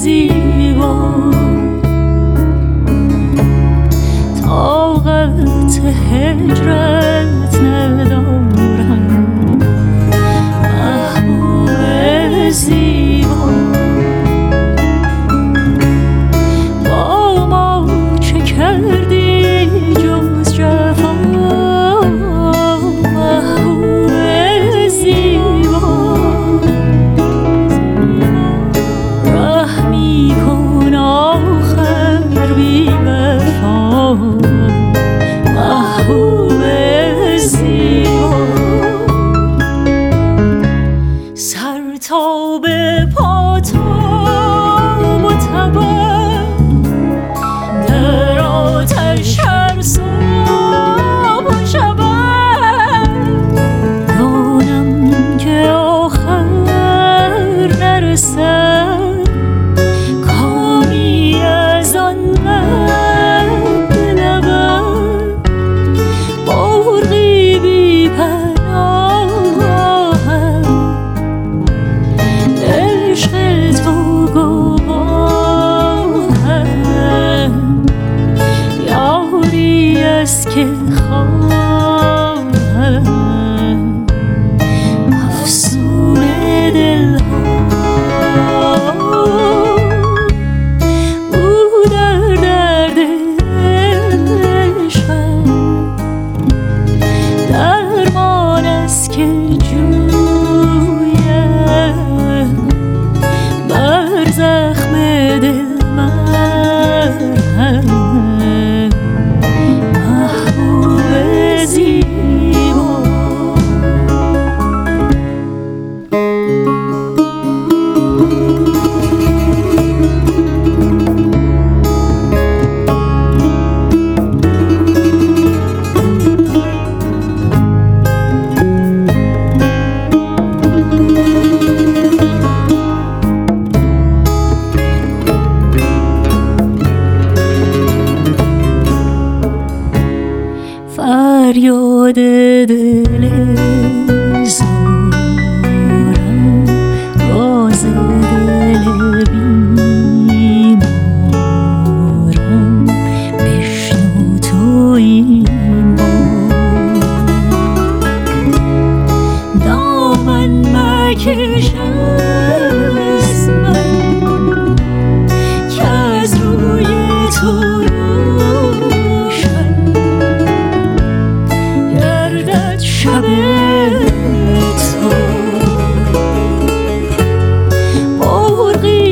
زیبا طاقت هجرت ندارم محبوب زیبا با ما چه کردی جز جفا محبوب زیبا رحمی کن آخر بی وفا محبوب زیبا سر تا به پا تاب و تبم در آتش هر صبح و شبم دانم که آخر نرسد کامی از آن لب لبم مرغی بی پناهم عشق تو گواهم یاری است که خواهم افسون دلها او در درد عشقم درمان است که جویم بر زخم دل مرهم محبوب زیبا فریاد دل زارم راز دل بیمارم بشنو تو این بار دامن مکش از من که از روی تو شب تو مرغی